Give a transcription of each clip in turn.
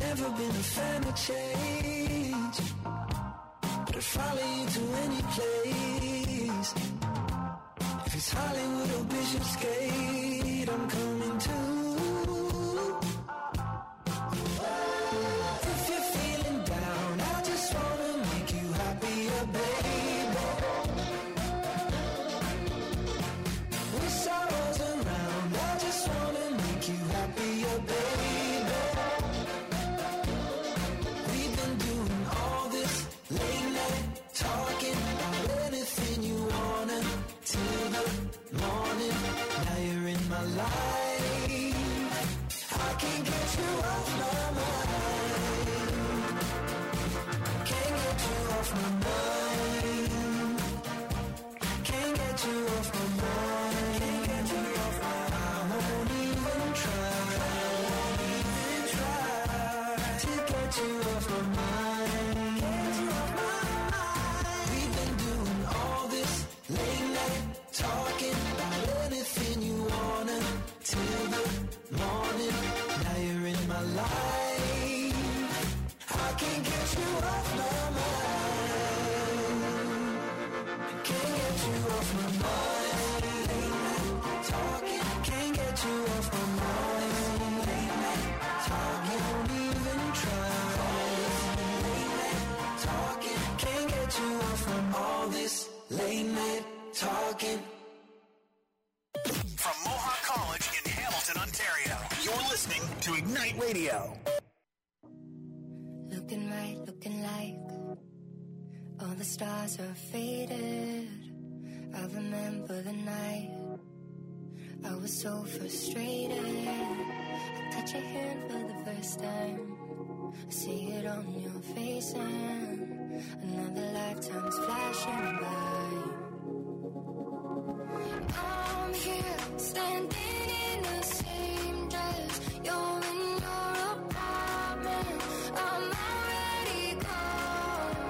never been a fan of change, but I'd follow you to any place. If it's Hollywood or Bishopsgate, I'm coming too. If you're feeling down, I just wanna make you happier, baby. With sorrows around, I just wanna make you happier, baby. We've been doing all this late night talking about anything you wanna till the morning. Now you're in my life, I can't get you off my mind. Can't get you off my mind. Can't get you off my mind. Can't get you off my mind. I won't even try. To get you off my mind. We've been doing all this late night talking about anything you wanna till the morning. Now you're in my life, I can't get you off my mind. Can't get you off my mind. Late night talking, can't get you off my mind. Late night talking, won't even try. Late night talking, can't get you off from all this late night talking. From Mohawk College in Hamilton, Ontario, you're listening to Ignite Radio. Looking right, looking like all the stars are faded. I remember the night I was so frustrated. I touch your hand for the first time, I see it on your face, and another lifetime's flashing by. I'm here, standing in the same dress. You're in your apartment, I'm already gone.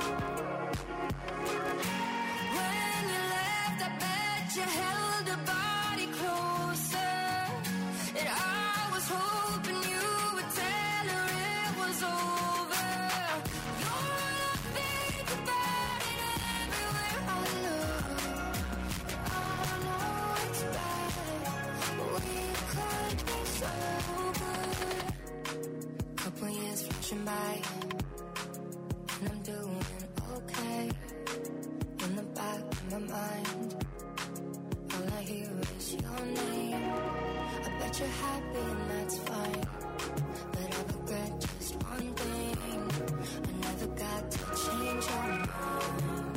When you left, I bet you held a body closer, and I was hoping you would tell her it was over. You're all I think about it everywhere I look. I know it's bad, but we could be so good. Couple years flashing by, and I'm doing okay. In the back of my mind, all I hear is your name. I bet you're happy and that's fine, but I regret just one thing: I never got to change your mind.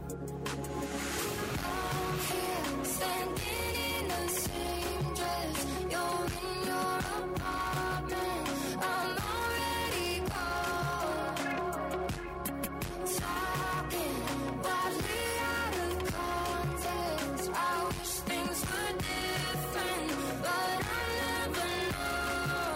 I'm here, standing in the same dress. You're in your apartment, I'm already gone. Talking wildly out of context. I wish things were different, but I never know.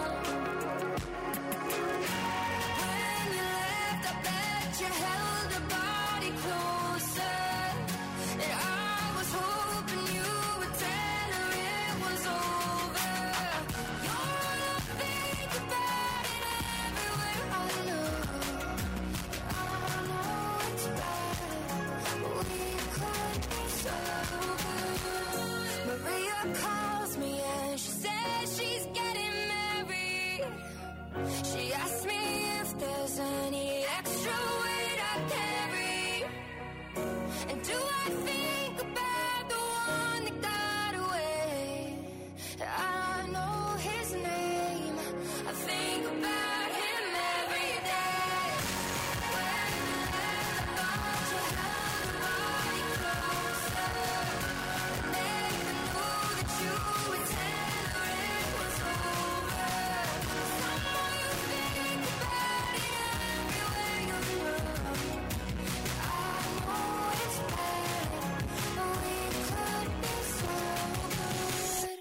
When you left, I bet you held a body closer, and I was hoping you would tell her it was over. You're all I think about it everywhere I look. I know it's bad, but we could be so good. Maria calls me and she says she's getting married. She asked me if there's any extra weight I carry, and do I think about the one that got away? I know his name, I think about him every day. When you left, I thought you held a body closer, I never knew that you would tell her it was over. Someone you think about it everywhere you look. I know it's bad, but we could be so good.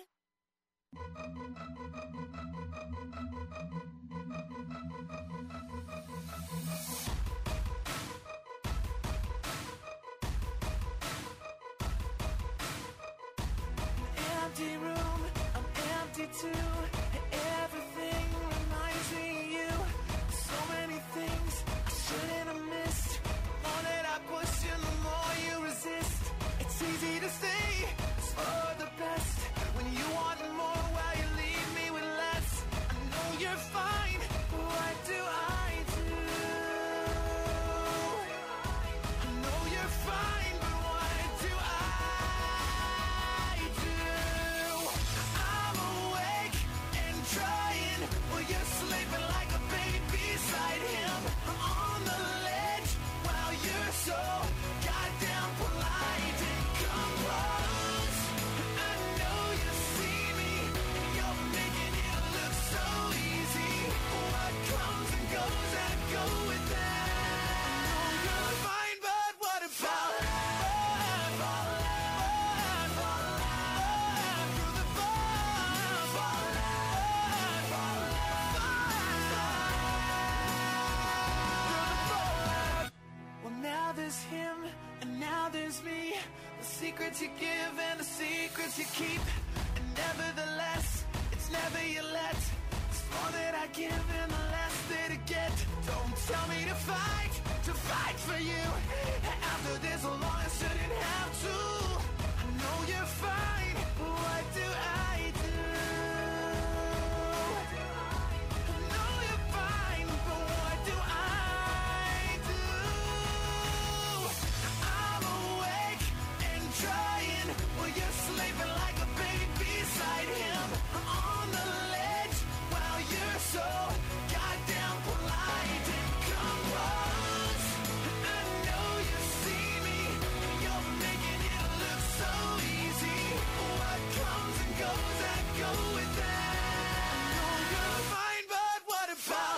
Empty room, I'm empty too. Everything reminds me of you. secrets you give and the secrets you keep. And nevertheless, it's never you let. It's more that I give and the less that I get. Don't tell me to fight for you. After this long, I shouldn't have to. I know you're fine, but what do I do? I know you're fine, but what do I do? I'm awake and trying while you're sleeping like a baby beside him. I'm on the ledge while you're so goddamn polite and composed. I know you see me, you're making it look so easy. What comes and goes, I go with that. I know you're fine, but what about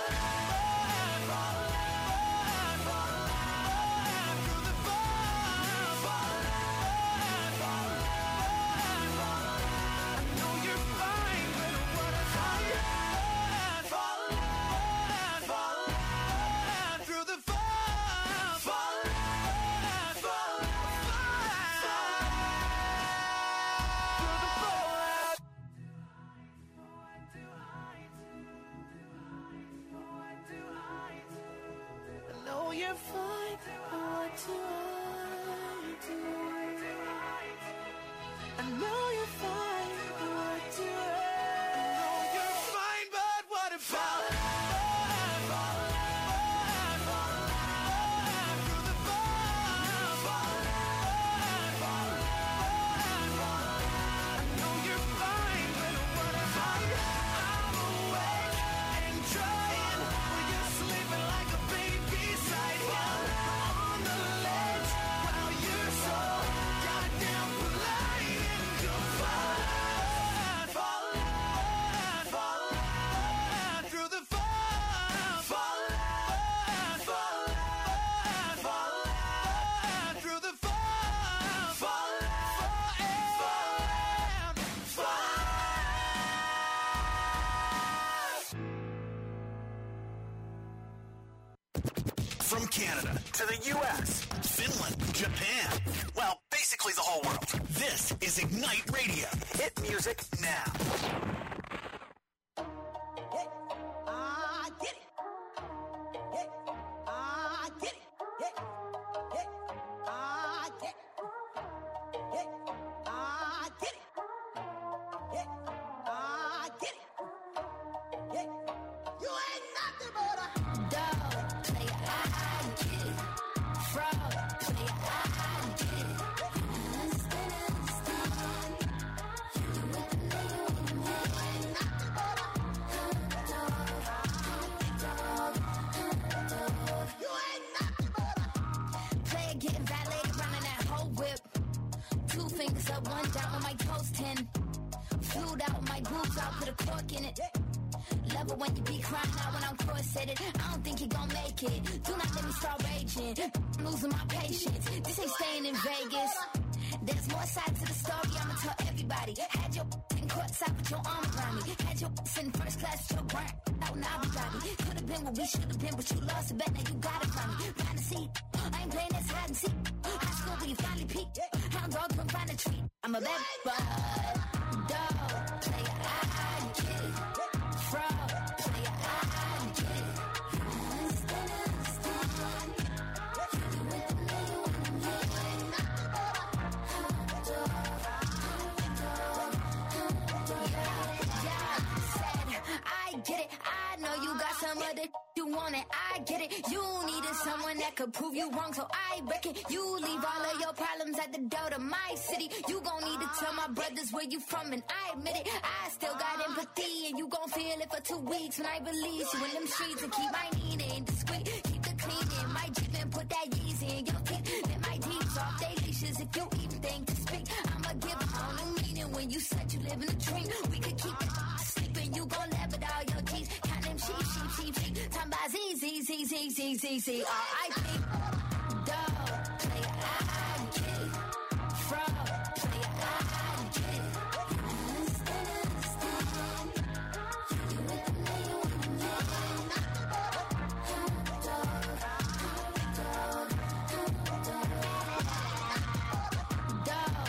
through the fall? I know you're fine, but what about through the fall? I know you're fine, but what do I do? I know you're fine, but what do I know you're fine, but what about through the fall? I know you're fine, but what about I'm awake and trying while you're sleeping like a baby beside him. On the ledge while you're so goddamn polite and confined. Through the fall. Through the fall. From Canada to the U.S., Finland, Japan, well, basically the whole world. This is Ignite Radio. Hit music now. Player getting violated, running that whole whip. 2 fingers up, 1 down on my toes, 10. Flued out, my boobs out, put a cork in it. Love it when you be crying out when I'm cross-headed. I don't think you gon' make it. Do not let me start raging. I'm losing my patience. This ain't staying in Vegas. There's more side to the story, I'ma tell everybody. Had your in courtside with your arm around me. Had your in first class with your grind out in Abu Dhabi. Could've been what we should've been, but you lost a bet, now you got it from me. Find a seat, I ain't playing this hide and seek. High school when you finally peak. Hound dog couldn't find a treat. I'm a bad bud, dog, player, I get it. Fraud, player, I get it. I get it, I know you got some other you want it, I get it. You needed someone that could prove you wrong, so I reckon you leave all of your problems at the door to my city. You gon' need to tell my brothers where you from, and I admit it. I still got empathy, and you gon' feel it for 2 weeks when I release you in them streets and keep my needing discreet. Keep the cleaning, my Jeep and put that Yeezy in your teeth. Let my deeds off they leashes if you even think to speak. I'ma give them all the meaning when you said you live in a dream. We could keep it sleeping, you gon' laugh at all your G's. Count them sheep. Time by Z, R.I.P. Dog, player, I get it. Fraud, player, I get it. Dog,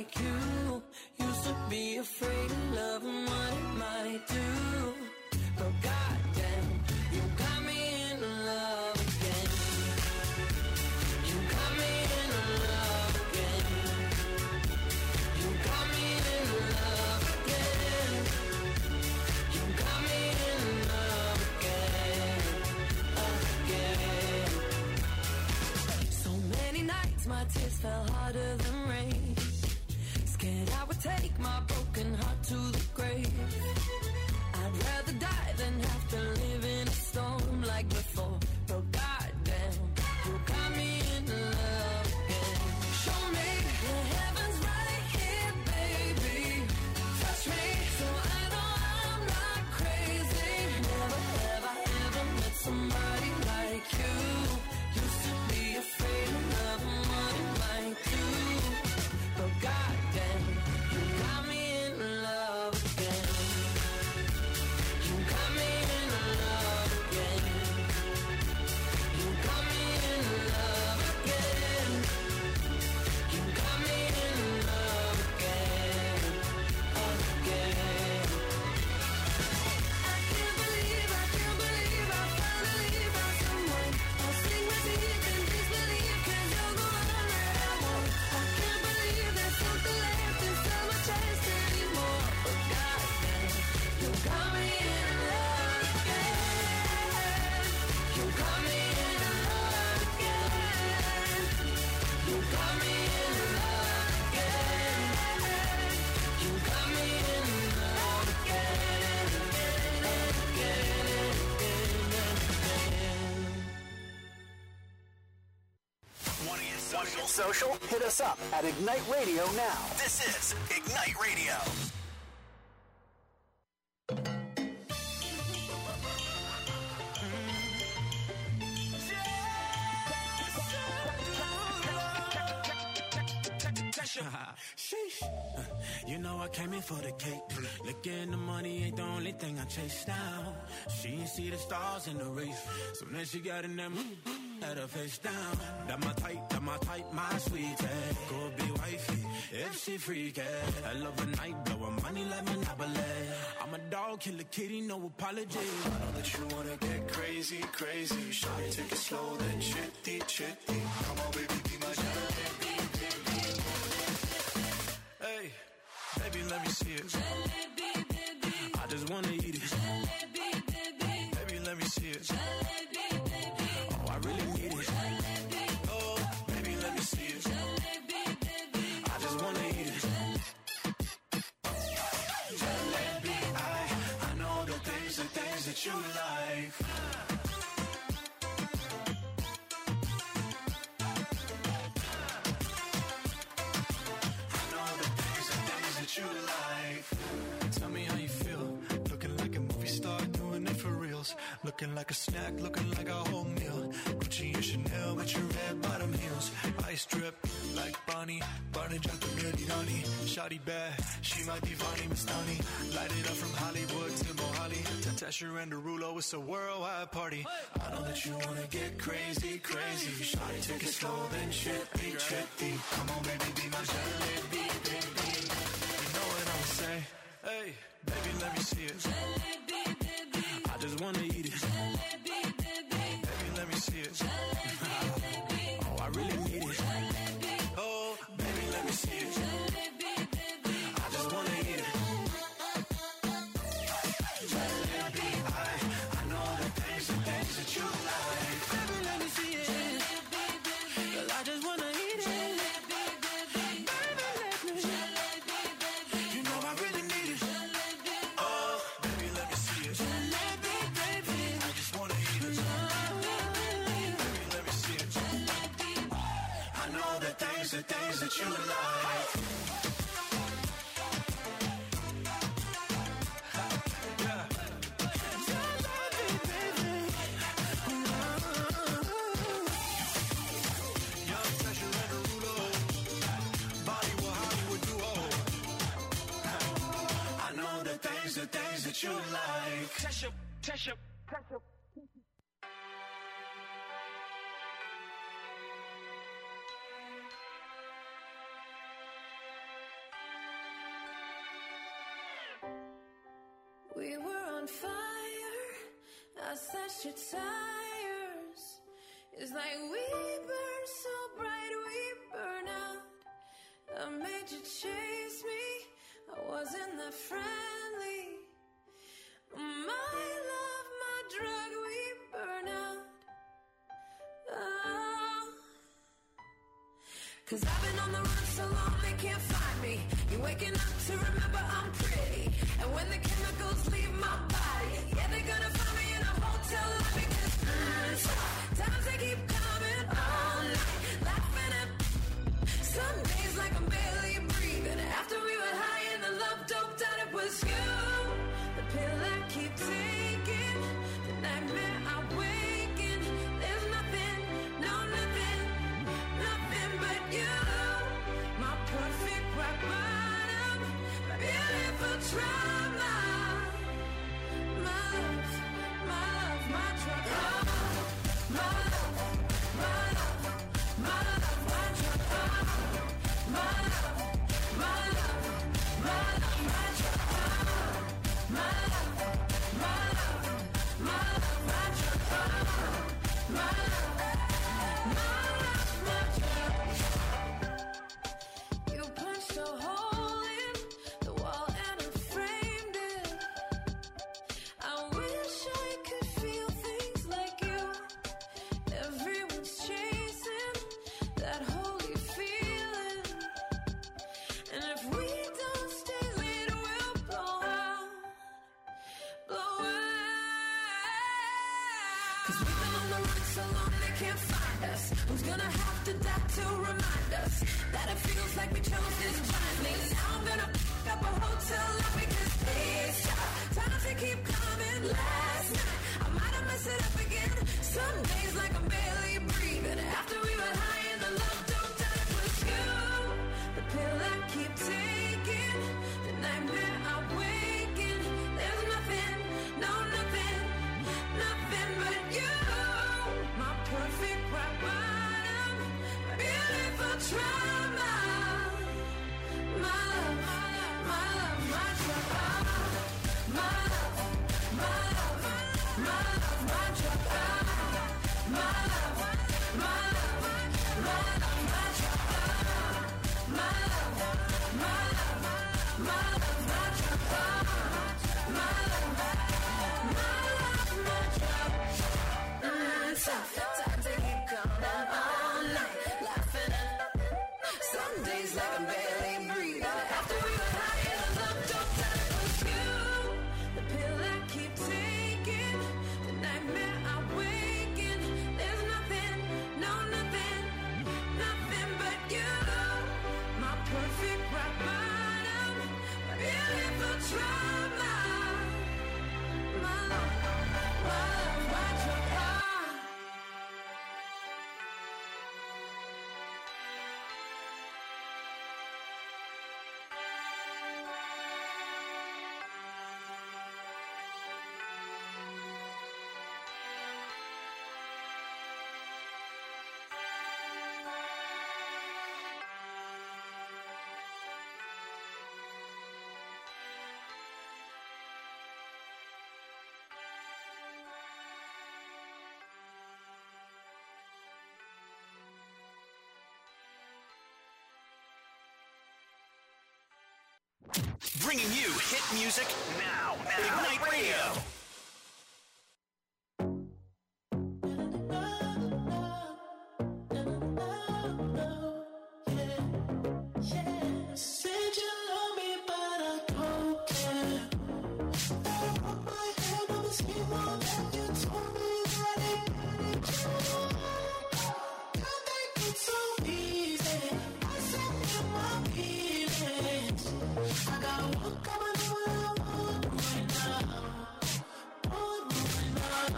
like you. Used to be afraid of love and what it might do. But goddamn, you got me in love again. You got me in love again. You got me in love again. You got me in love again. So many nights my tears fell harder than rain. Scared I would take my broken heart to the grave. I'd rather die than have to live in a storm like before. But goddamn, you got me in love again. Show me the heavens right here, baby. Touch me so I know I'm not crazy. Never have I ever met somebody like you. Used to be afraid of love and what it might do. But goddamn, you got me in love again. You got me in love again. You got me in love again. You got me in love again. I can't believe I finally found someone. I'll sing my teeth and disbelieve 'cause you're the one that I want. I can't believe there's something left inside my chest anymore. But goddamn, you got me in love again. You got me in love again. You got me in love again. You got me in love again. Want to get social? Hit us up at Ignite Radio now. This is Ignite Radio. Sheesh. You know I came in for the cake. Looking the money ain't the only thing I chase down. She ain't see the stars in the race. So then she got in them, had her face down. That my type, my sweetie. Go be wifey, if she freaky. I love a night, blow her money like Monopoly. I'm a dog, kill a kitty, no apology. I know that you wanna get crazy, crazy. Shawty, take it slow, then chitty, chitty. Come on, baby, be my jalebi, baby. Hey, baby, let me see it. I just wanna eat it. Baby, let me see it. Oh, I really need it. Oh, baby, let me see it. I just wanna eat it. Jalebi, I know the things that you like. I know the things that you like. Tell me how you feel. Looking like a movie star, doing it for reals. Looking like a snack, looking like a whole meal. Gucci and Chanel with your red bottom heels. Ice drip like Bonnie, Barney dropped the really honey. Shawty bad, she might be Vonnie Mastani. Light it up from Hollywood to Mohali. To Tesher and Derulo, it's a worldwide party. I know that you wanna get crazy, crazy. Shawty, take it slow, then chippy, chippy. Come on, baby, be my jalebi, baby. You know what I'ma say? Hey, baby, let me see it. I just wanna eat it. Baby, let me see it. Oh, I really need it. Oh, baby, let me see it. I just wanna eat it. Jalebi, I know the things that you like. Baby, let me see it. Girl, I just wanna eat it. Baby, let me. You know I really need it. Oh, baby, let me see it. I just wanna eat it. Baby, let me see it. I know the things that you like. Yeah. Young Tesher and Derulo, Bollywood, Hollywood duo. I know the things that you like. Tesher. We were on fire. I slashed your tires. It's like we burn so bright, we burn out. I made you chase me. I wasn't that friendly. My love, my drug, we burn out. Oh. 'Cause I've been on the run so long they can't find me. You're waking up to remember I'm pretty. And when the chemicals leave my body, yeah, they're gonna find me in a hotel lobby. 'Cause times they keep coming all night, laughing at some days like I'm barely breathing. After we were high and the love doped out, it was you. The pill I keep taking, the nightmare I wake in. There's nothing, no nothing, nothing but you. My perfect rock bottom, beautiful trauma. My love, my love, my drug. My love, my love, my love, my drug. My love, my love, my love, my drug. My love, my love, my love, my drug. My love, my drug. You punched a hole in the wall and I framed it. I wish I could feel things like you. Everyone's chasing that holy feeling. And if we don't stay lit, we'll blow out. Blow out. 'Cause we've been on the run so long they can't find us. Who's gonna have to die to remind us that it feels like we chose this blindly? Now I'm gonna f*** up a hotel lobby 'cause these times they keep coming. Last night I might have messed it up again. Some days like I'm barely breathing. After we were high and the love doped out, it was you. The pill I keep taking, the nightmare I wake in. There's nothing, no nothing, nothing but you. My perfect rock bottom, beautiful trauma. My love, my love, my drug. My love, my love, my love, my drug. My love, my love, my love, my drug. My love, my love, my love, my drug. My love, my drug. Sometimes they keep coming all night, laughing at some days like I'm barely breathing. After we were high and the love doped out, it was you. The pill I keep taking, the nightmare I wake in. There's nothing, no nothing, nothing but you. My perfect rock bottom, beautiful trauma. My love, my love, my drug. Bringing you hit music now. Ignite Radio. Said you love me, but I don't care. Put my hand on the skin wall and you told me that it ain't true. You think it's so easy. I said in my feelings. I got one coming around right now. One right now.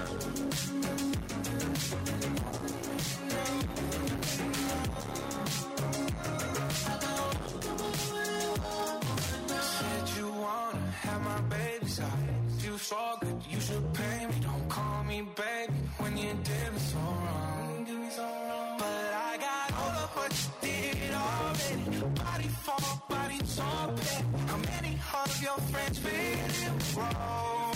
Said you wanna have my baby side. You so good, you should pay me. Don't call me baby when you did me so wrong. But I got all of what you did already. Body for body, so bad. How many of your friends feel it wrong?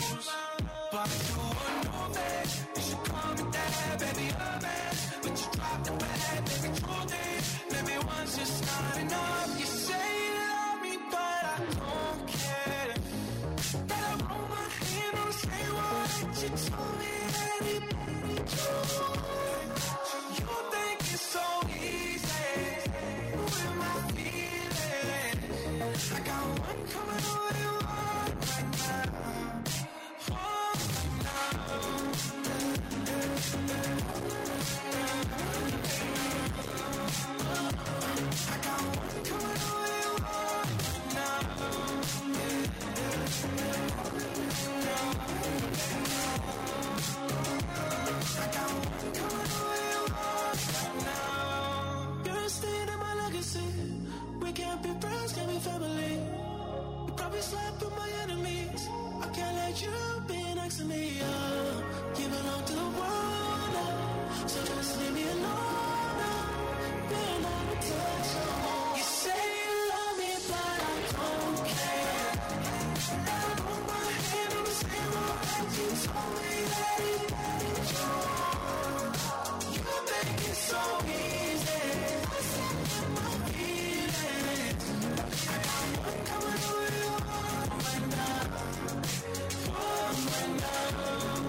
It's only that you want. You make it so easy. Listen to my feelings. I got one coming over you right now. Right now.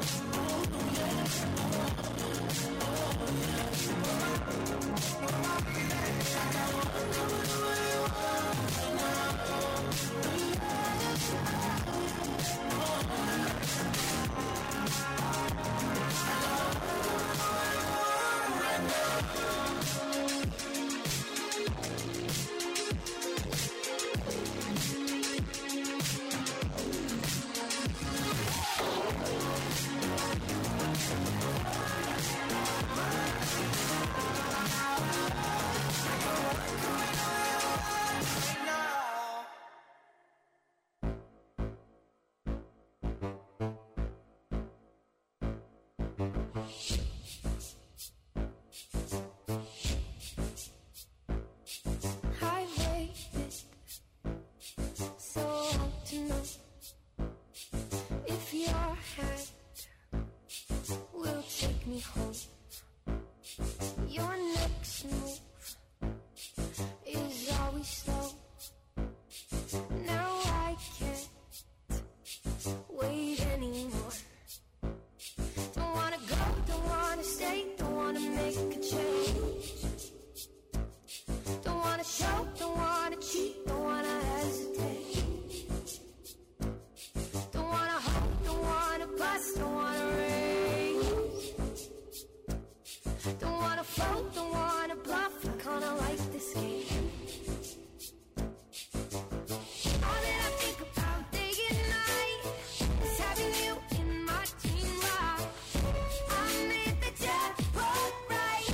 I waited so long to know if your hand will take me home. Your next move is always slow. Now I can't wait anymore. Don't wanna go, don't wanna stay, don't wanna make a change. Don't wanna show, don't wanna cheat, don't wanna hesitate. Don't wanna hope, don't wanna bust, don't wanna raise. Don't wanna float, don't wanna bluff, I kinda like this game. All that I think about day and night is having you in my dream life. I made the jackpot right.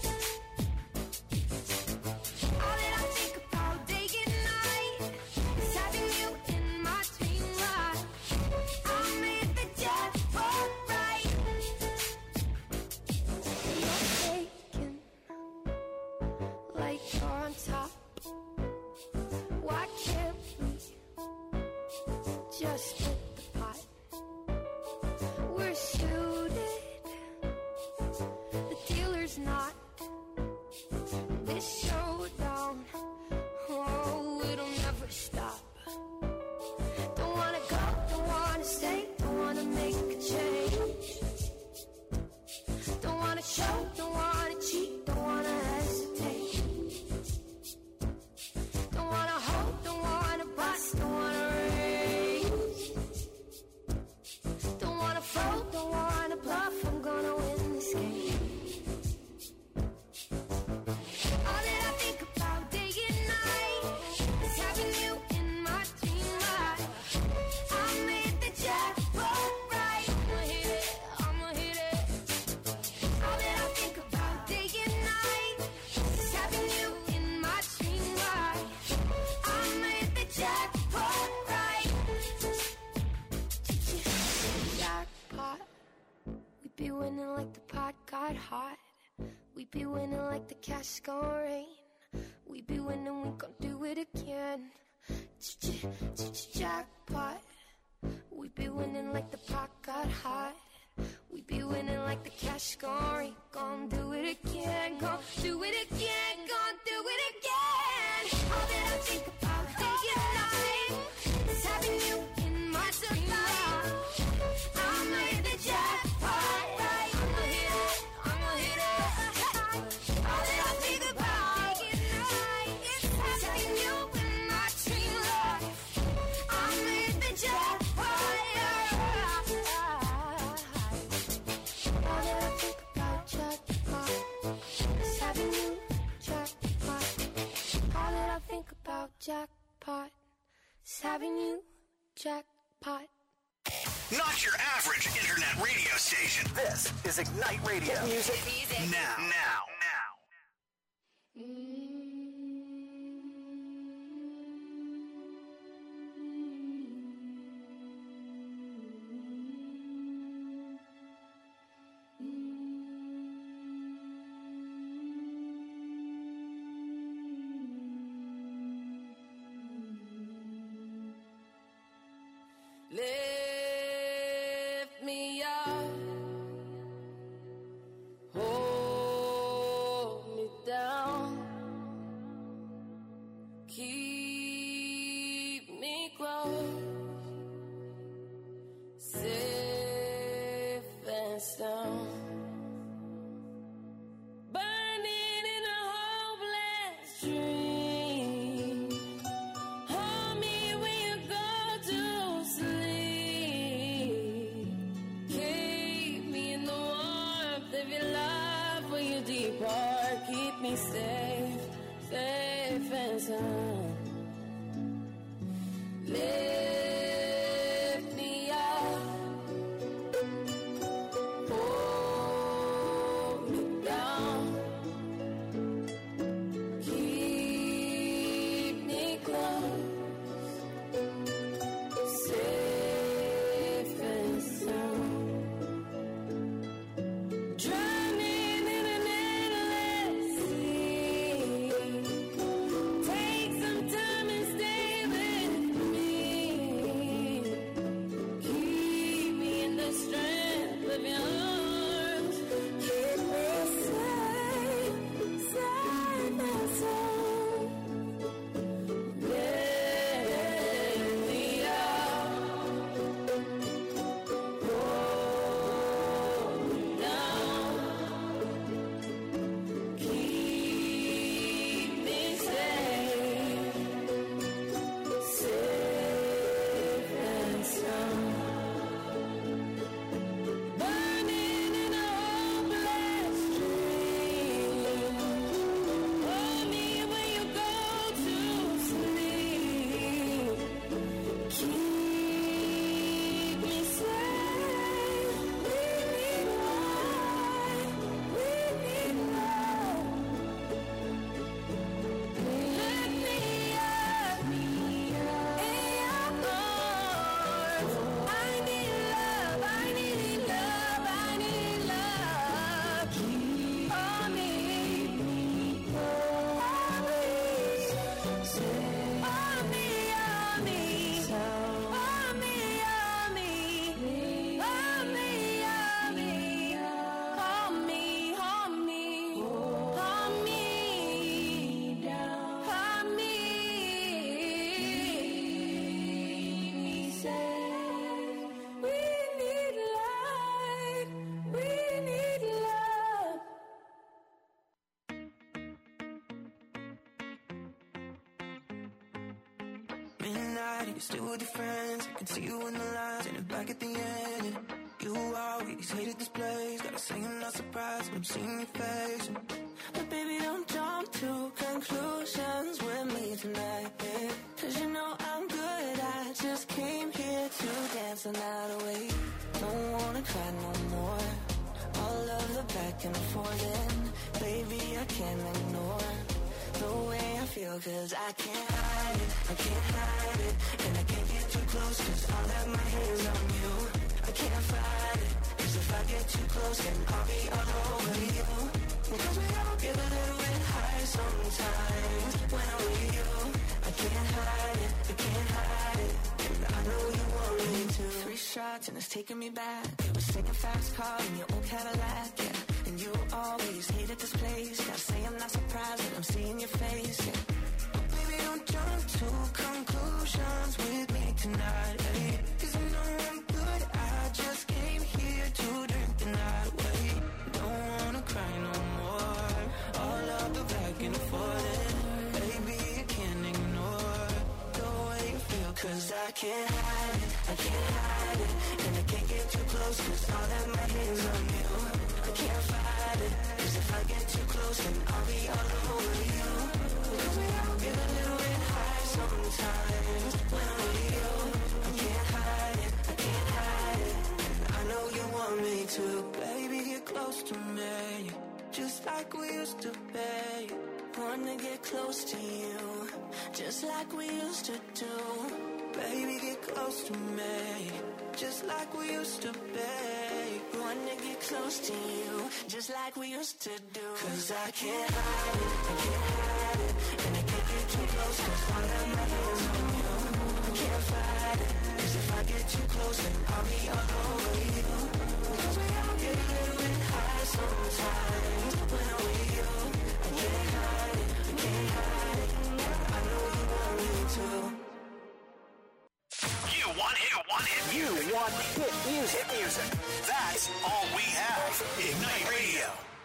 All that I think about day and night is having you in my dream life. I made the jackpot right. You're taken like you're on top. Why can't we just hit the pot? We're suited, the dealer's not. This showdown, oh, it'll never stop. Don't wanna go, don't wanna stay, don't wanna make a change. Don't wanna show, don't wanna cheat, don't wanna hesitate. Don't wanna hope, don't wanna bust, don't wanna raise. Don't wanna fold, don't wanna bluff, I'm gonna win this game. All that I think about day and night is having you in my dream life. I made the jackpot right. I'ma hit it. All that I think about day and night is having you in my dream life. I made the jackpot right. Jackpot. We be winning like the pot got hot. We be winning like the cash gon' rain. We be winning, we gon' do it again. Jackpot. We be winning like the pot got hot. We be winning like the cash gon' rain. Gon' do it again, gon' do it again, gon' do it again. All that I think about day and night is having you in my dream life. I made the jackpot right. I'ma hit it, I'ma hit it. All that I think about day and night is having you in my dream life. I made the jackpot right. All that I think about jackpot is having you jackpot. All that I think about jackpot is having you jackpot. Not your average internet radio station. This is Ignite Radio. Music. Now. Lift fence down. Burning in a hopeless dream. Hold me when you go to sleep. Keep me in the warmth of your love when you depart. Keep me safe, safe and sound. Lift me up, hold me down, keep me close, safe and sound. Drowning in an endless sea. Take some time and stay with me. Keep me in the strength of your arms. Keep me safe, safe and sound. Let me out, hold me down. Keep me safe, safe and sound. Burning in a hopeless dream. Hold me when you go to sleep. Keep me safe. We need light. We need love. Lift me up in your arms. I need love, I need love, I need love. On me, on me, on me, on me, on me, on me, on me, on me, on me, on me, on me, on me, safe. We need light, we need love. Midnight, you're still with your friends. I can see you in the lines and back at the end. And you always hated this place. Gotta say I'm not surprised when I'm seeing your face. But baby, don't jump to conclusions with me tonight, babe. Cause you know I'm good. I just came here to dance the night away. Don't wanna cry no more. All of the back and forth, and baby, I can't ignore the way I feel, cause I can't hide it, I can't hide it. And I can't get too close, cause I'll have my hands on you. I can't fight it, cause if I get too close, then I'll be all over you. Cause we all get a little bit high sometimes when I'm with you. I can't hide it, I can't hide it. And I know you want me to. 3 shots and it's taking me back. It was taking fast car in your old Cadillac, yeah. And you always hated this place. Gotta say I'm not surprised when I'm seeing your face, yeah. But baby, don't jump to conclusions with me tonight, hey. Cause I know I'm good, I just came here to drink the night away. Don't wanna cry no more. All of the back and forth, baby, I can't ignore the way you feel. Cause I can't hide it, I can't hide it. And I can't get too close, cause I'll have my hands on you. I can't fight it, cause if I get too close, then I'll be all over you. Cause we all get a little bit high sometimes when I'm with you. I can't hide it, I can't hide it. And I know you want me to. Baby, get close to me, just like we used to be. Wanna get close to you, just like we used to do. Baby, get close to me, just like we used to be. Wanna get close to you, just like we used to do. Cause I can't hide it, I can't hide it. And I can't get too close, cause I'll have my hands on you. I can't fight it, cause if I get too close, then I'll be all over you. Cause we all get a little bit high sometimes when I'm with you. I can't hide it, I can't hide it. I know you want me to. You want hit music. That's It's all we have. Ignite Radio.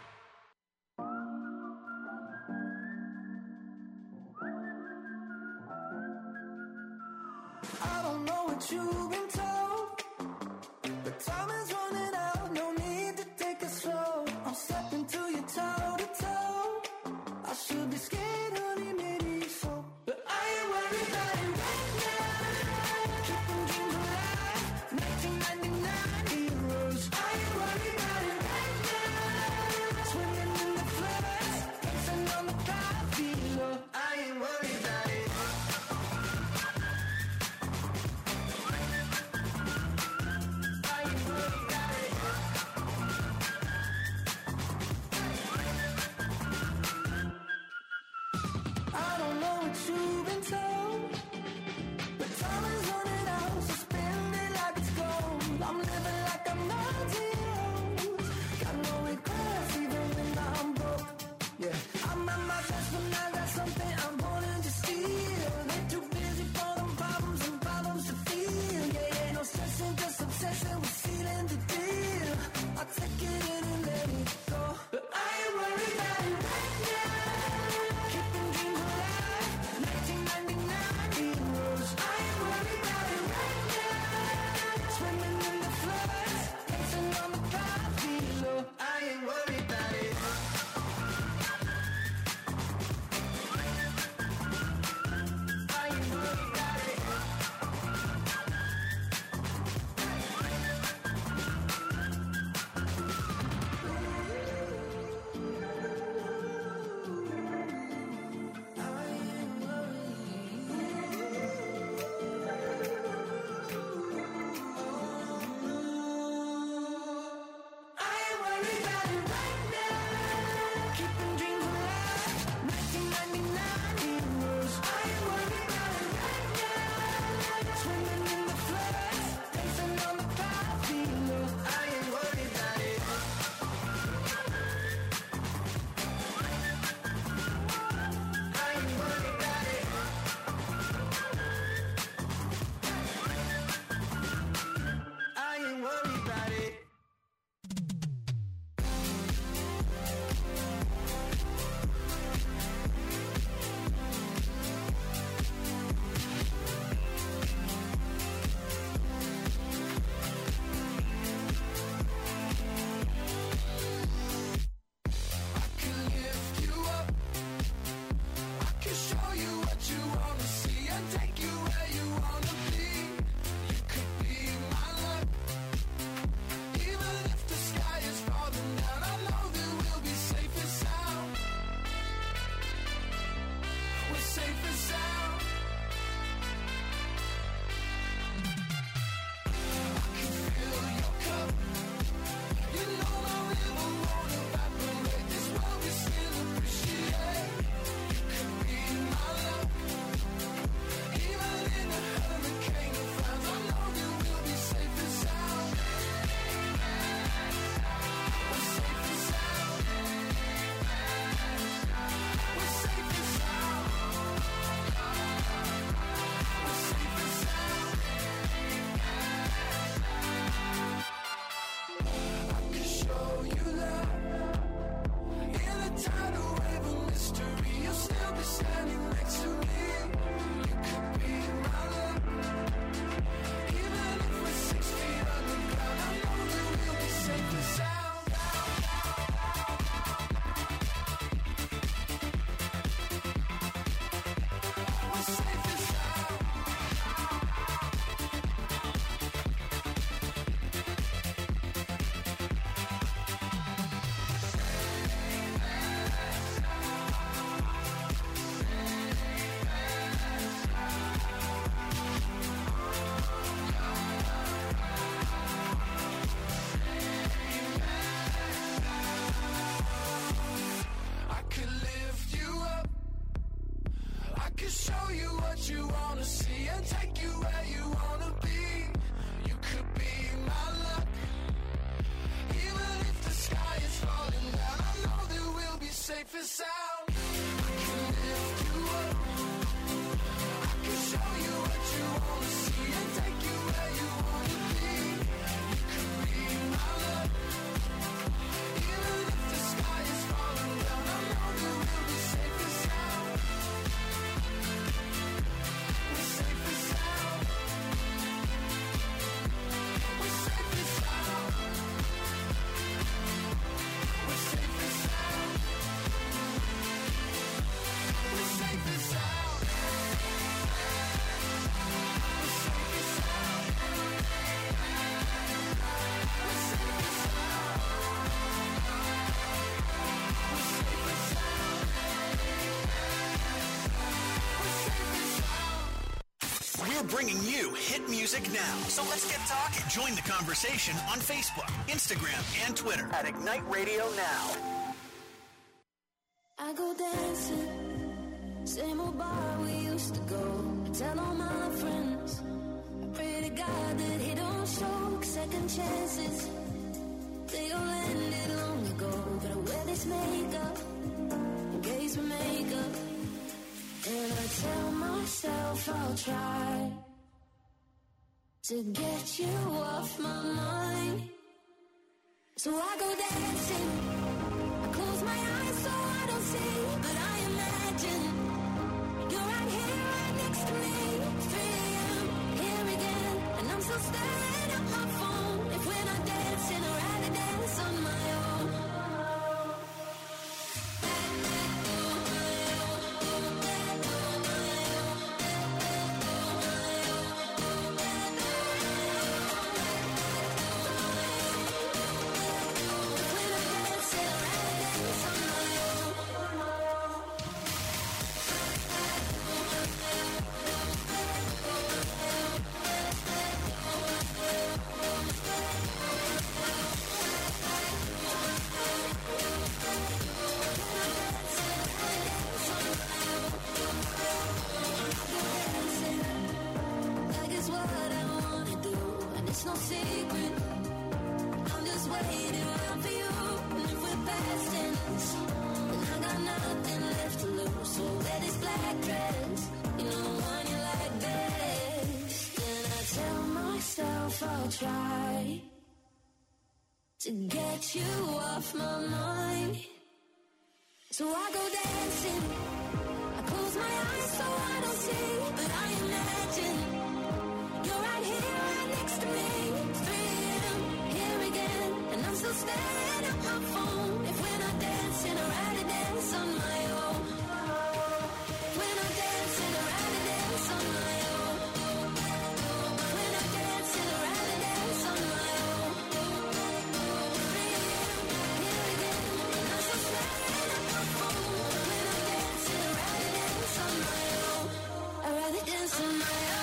I don't know what you've been told, but time is running out, no need to take it slow. I'm stepping to you toe to toe. I should be scared, honey, maybe so, but I ain't worried about it right now. Keeping dreams alive, 1999 heroes. I ain't worried about it right now. Swimming in the floods, dancing on the coffee floor. I ain't worried about it. I don't know what you've been told, but time is running out, so spend it like it's gold. I'm living like I'm 90 years old. Got no regrets even when I'm broke. Yeah, I'm at my best when I got something I'm wanting to steal. They're too busy for them problems and problems to feel. Yeah, no stressing, just obsessing with sealing the deal. I'll take it in and let it go, but I ain't worried about it right now. Keeping dreams alive, 1999 heroes. I ain't worried about it right now. Swimming in the floods, dancing on the coffee floor. I ain't worried about it. I ain't worried about it. I ain't worried about it right now. Keeping dreams alive, 1999 heroes. I ain't worried about it right now. Swimming in the floods, dancing on the coffee floor. I ain't worried about it. I ain't worried about it. I ain't worried about it. I can lift you up. I can show you what you wanna see and take you where you wanna be. You could be my luck. Even if the sky is falling down, I know that we'll be safe and sound. We're safe and sound. I can fill your cup. You know my river won't evaporate. This world we still appreciate. You could be my luck. Even in a hurricane of frowns, I know that we'll be safe and sound. We're safe and sound. We're safe and sound. We're safe and sound. I can show you love. In a tidal wave of mystery, you'll still be standing next to me. You could be my love. Even if we're 6 feet underground, I know that we'll be safe and sound. We're safe and sound. I could lift you up. I could show you what you wanna see and take you where you wanna be. You could be my luck. Even if the sky is falling down, I know that we'll be safe and sound. I can lift you up. I can show you what you wanna see and take you where you wanna be. You could be my luck. bringing you hit music now. So let's get talking. Join the conversation on Facebook, Instagram, and Twitter at Ignite Radio Now. I go dancing, same old bar we used to go. I tell all my friends, I pray to God that he don't show second chances. They all ended long ago, but I wear this makeup in case we make up. And I tell myself I'll try to get you off my mind. So I go dancing, I close my eyes so I don't see, but I imagine you're right here, right next to me. 3 a.m., here again, and I'm still staring at my phone. If we're not dancing, I'd rather dance on my own. No secret, I'm just waiting around for you. And if we're past tense, then I got nothing left to lose. So wear this black dress, you know the one you like best. And I tell myself I'll try to get you off my mind. So I go dancing, I close my eyes so I don't see, but I imagine you're right here, right next to me. 3 a.m., here again, and I'm still staring at my phone. If we're not dancing, I'd rather dance on my own. If we're not dancing, I'd rather dance on my own. If we're not dancing, I'd rather dance on my own. 3 a.m., here again, and I'm still staring at my phone. If we're not dancing, I'd rather dance on my own. I'd rather dance on my own.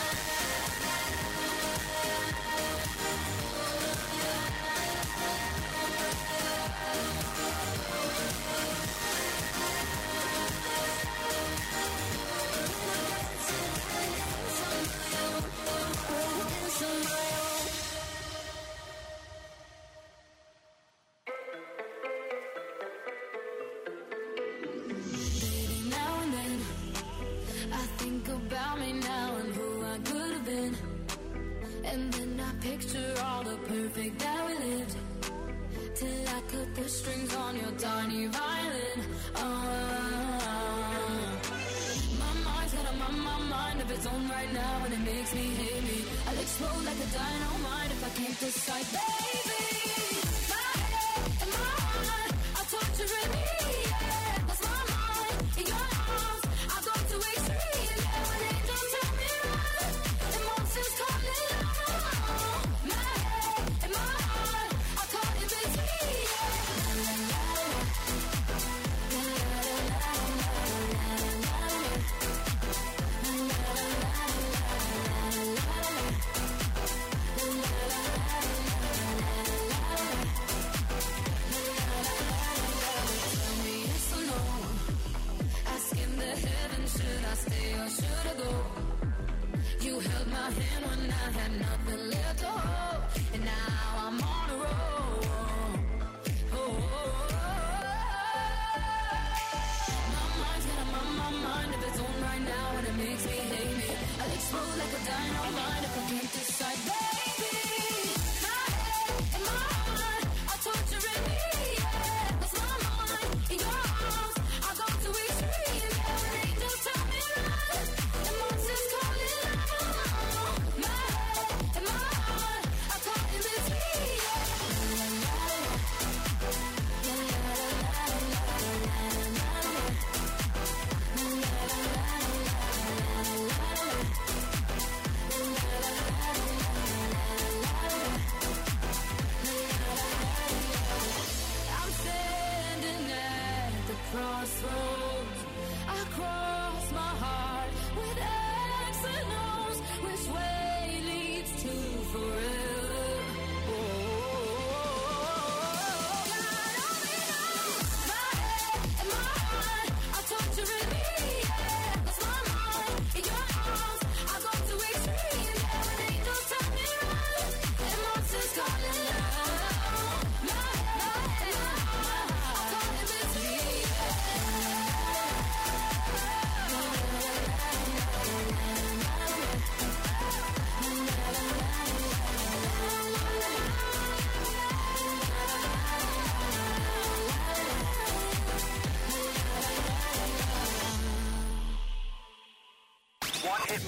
About me now and who I could have been, and then I picture all the perfect that we lived, till I cut the strings on your tiny violin. My mind's got my mind of its own right now, and it makes me hate me. I'll explode like a dynamite if I can't decide, baby. My head and my heart are torturing me. Yeah, that's my mind in your arms. I go to extreme.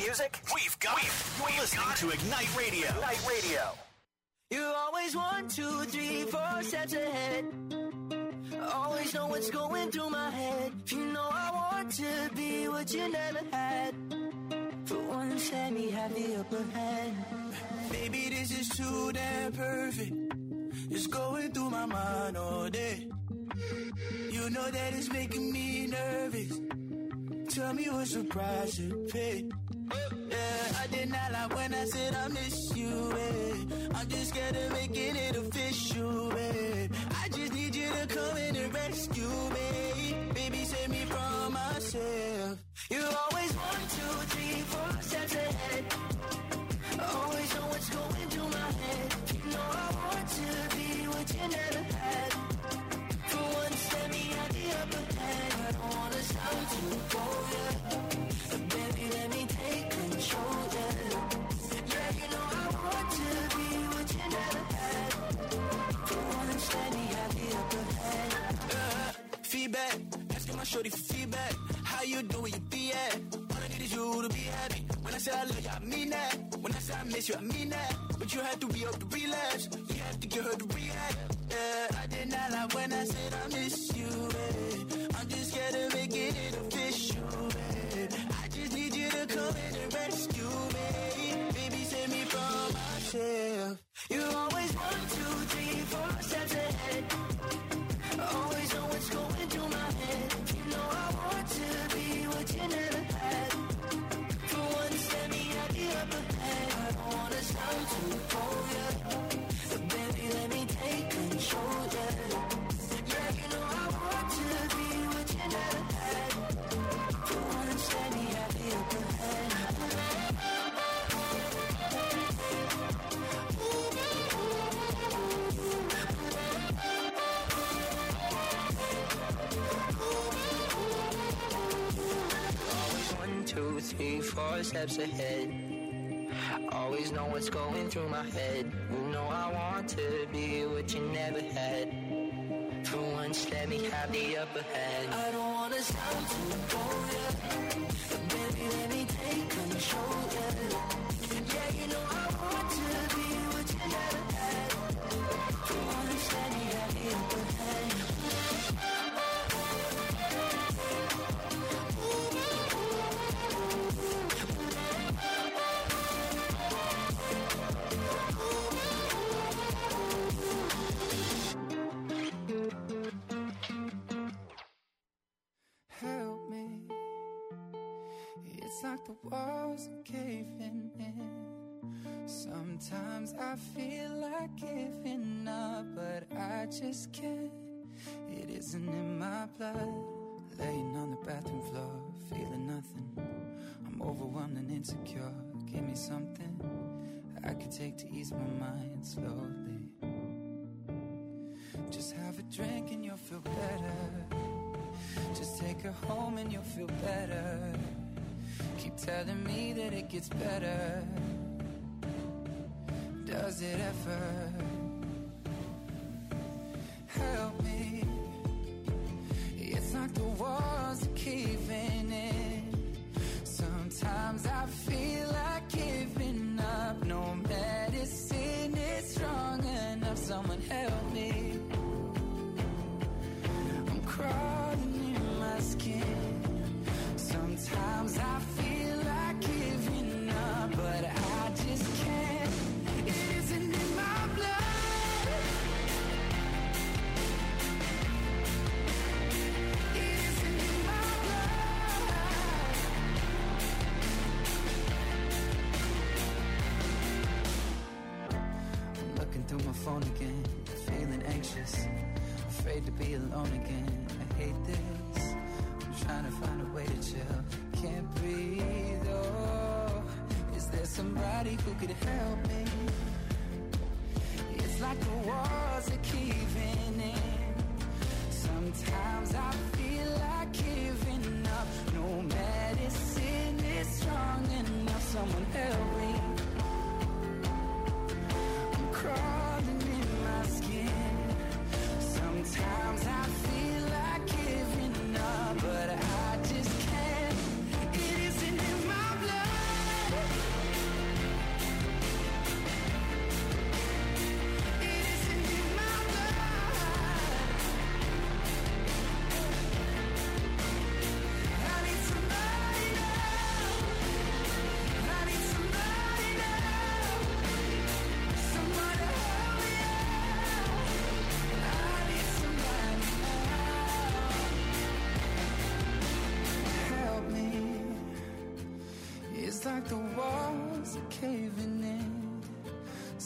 music? We've got it. You're listening to Ignite Radio. Ignite Radio. You're always 1, 2, 3, 4 steps ahead. Always know what's going through my head. You know I want to be what you never had. For once, let me have the upper hand. Baby, this is too damn perfect. It's going through my mind all day. You know that it's making me nervous. Tell me what's the price to pay. Yeah, I did not lie when I said I miss you, babe. I'm just scared of making it official, babe. I just need you to come in and rescue me. Baby, save me from myself. You're always 1, 2, 3, 4 steps ahead. Always know what's going through my head. You know I want to be what you never had. For once, let me have the upper hand. I don't wanna sound too cold, yeah. But baby, let me take control, yeah. Yeah, you know I want to be what you never had. For once, let me have the upper hand. Feedback, asking my shorty for feedback. How you doing, where you be at? All I need is you to be happy. When I say I love you, I mean that. When I say I miss you, I mean that. But you have to be up to relapse. You have to get her to react. Yeah, I did not lie when I said I miss you, babe. I'm just scared of making it official, babe. I just need you to come in and rescue me. Baby, save me from myself. You're always 1, 2, 3, 4 steps ahead. Always know what's going through my head. You know I want to be what you never had. For once, let me have the upper hand. I don't wanna sound too cold, yeah. But baby, let me take control, yeah. Yeah, you know I want to be what you never had. For once, let me have the upper hand. One, 2, 3, 4 steps ahead. Always know what's going through my head. You know I want to be what you never had. For once, let me have the upper hand. I don't wanna sound too cold, yeah. But baby, let me take control, yeah. Yeah, you know I want to be what you never had. For once, let me have the upper hand. Help me. It's like the walls are caving in. Sometimes I feel like giving up, but I just can't. It isn't in my blood. Laying on the bathroom floor, feeling nothing. I'm overwhelmed and insecure. Give me something I could take to ease my mind slowly. Just have a drink and you'll feel better. Just take her home and you'll feel better. Keep telling me that it gets better. Does it ever? Help me. It's like the walls are caving in. Sometimes I feel like giving up. No medicine is strong enough. Someone help me. I'm crawling in my skin. Sometimes I feel like giving up, but I just can't. It isn't in my blood. It isn't in my blood. I'm looking through my phone again, feeling anxious, afraid to be alone again. I hate this. I'm trying to find a way to chill. Can't breathe. Oh, is there somebody who could help me? It's like the walls are caving in. Sometimes I feel like giving up. No medicine is strong enough. Someone help me. I'm crawling in my skin. Sometimes I feel like giving up, but I just can't. It isn't in my blood.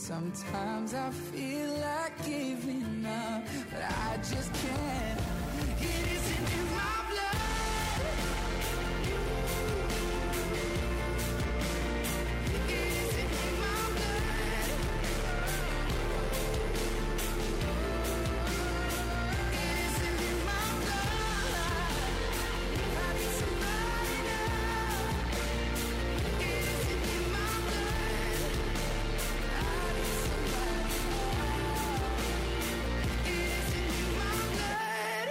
Sometimes I feel like giving up, but I just can't. It isn't in my blood. It isn't in my blood. It isn't in my blood. I need somebody now. It isn't in my blood. I need somebody now. It isn't in my blood.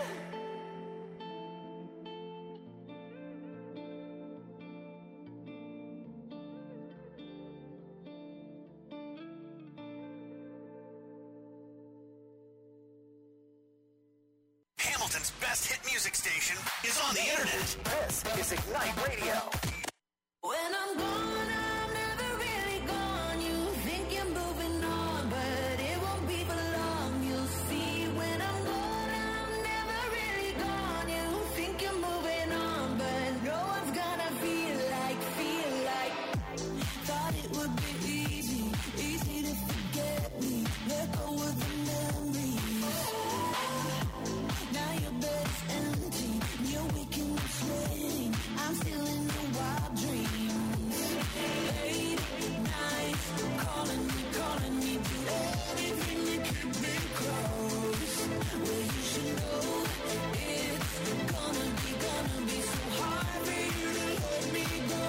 Hamilton's best hit music station is on the internet. This is Ignite Radio. When I'm gone, I'm never really gone. You think you're moving on, but it won't be for long. You'll see when I'm gone, I'm never really gone. You think you're moving on, but no one's gonna feel like. Thought it would be easy to forget me. Let go of the memories. Now your bed's empty, you're waking up sweating. I'm still in the wild dreams. Late nights, calling me, do anything to keep me close. Well, you should know it's gonna be so hard for you to let me go.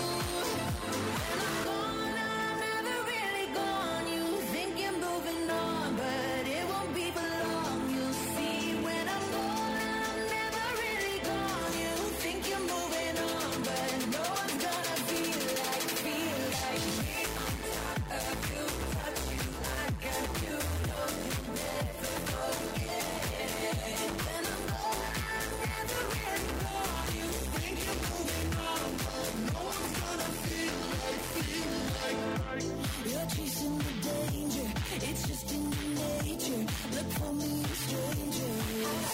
When I'm gone, I'm never really gone. You think you're moving on, but it won't be for long. You'll see when I'm gone, I'm never really gone. You think you're moving on, but no one's gonna feel like me. On top of you, touch you like I do. No, you never forget. When I'm gone, I'm never really gone. You think you're moving on, but no one's gonna feel like. You're chasing the danger, it's just in your nature. Look for me, strangers.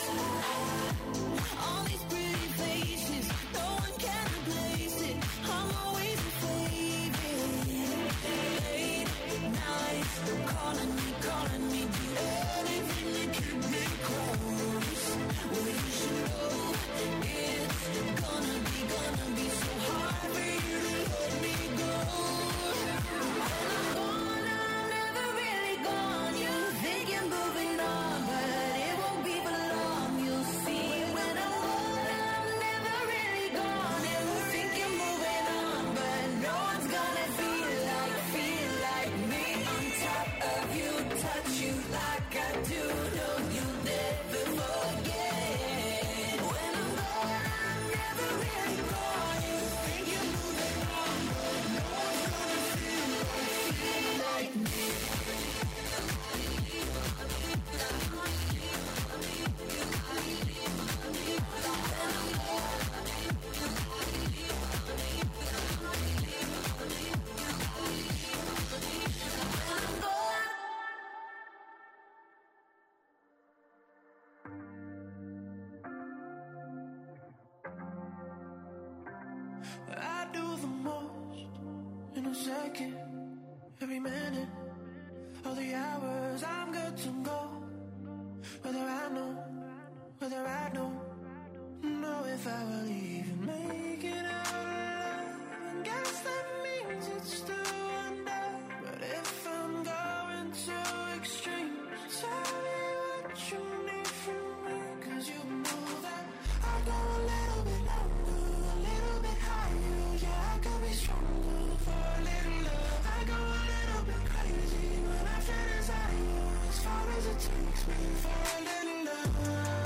All these pretty faces, no one can replace it. I'm always a favorite. Late nights, calling me, do anything to keep me close. Well, you should know it's gonna be so hard for you to let me go. When I'm gone, I'm never really gone. You think you're moving on, but it won't be for long. You'll see when I'm gone, I'm never really gone. You think you're moving on, but no one's gonna feel like me. On top of you, touch you like I do. No, you'll never forget. When I'm gone, I'm never really gone. You think you're moving on, but no one's gonna feel like me. I do the most in a second, every minute, all the hours I'm good to go. Whether I don't know if I will even make it out alive. And guess that means it's still under. But if I'm going too extreme, tell me what you need from me. 'Cause you know that I go a little bit longer, a little bit higher. Yeah, I could be stronger for a little love. I go a little bit crazy when I fantasize you, as far as it takes me for a little love.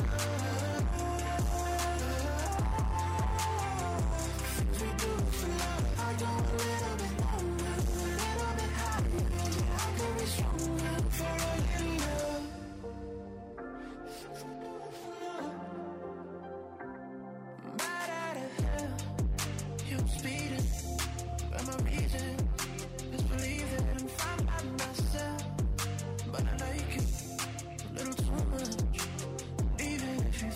Things we do for love. I go a little bit longer, a little bit higher. Yeah, I could be stronger for a little love. Right out of hell, you're speeding, but my reason is believing I'm fine by myself. But I like you a little too much, even if you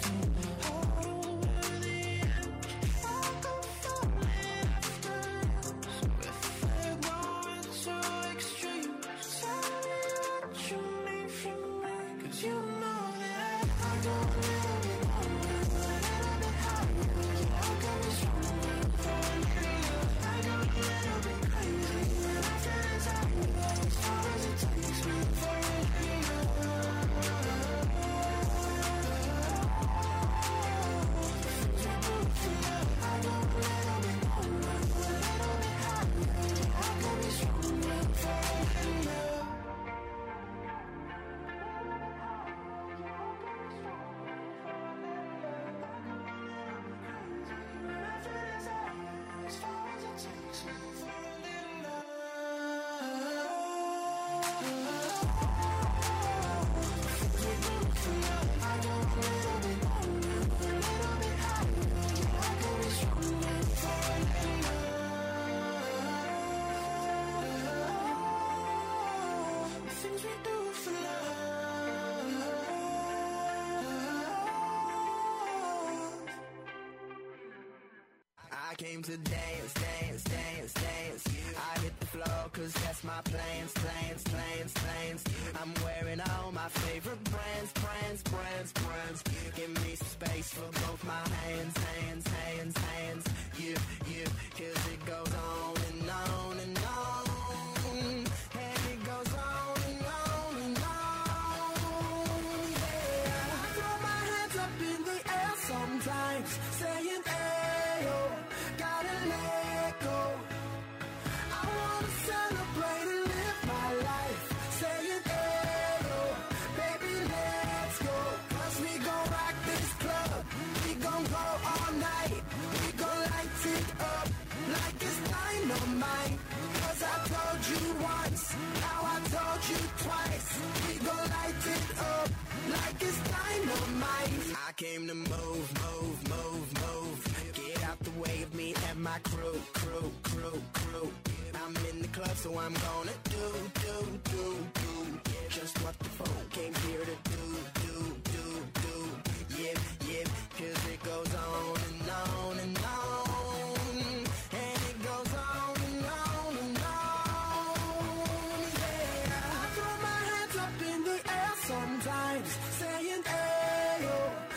I came to dance, dance, dance, dance. I hit the floor cause that's my plans, plans, plans, plans. I'm wearing all my favorite brands, brands, brands, brands. Give me some space for both my hands, hands, hands, hands. You, cause it goes on and on and on. And it goes on and on and on. Yeah, I throw my hands up in the air sometimes, saying, ayo, gotta let go. I wanna celebrate and live my life, saying, ayo, baby, let's go. Cause we gon' rock this club, we gon' go all night. We gon' light it up like it's dynamite. Cause I told you once, now I told you twice. We gon' light it up like it's dynamite. I came to move, move, move, move. Get out the way of me and my crew, crew, crew, crew. I'm in the club, so I'm gonna do. Just what the folk came here to do. Yeah, cause it goes on and on and on. And it goes on and on and on. Yeah, I throw my hands up in the air sometimes, saying, ayo,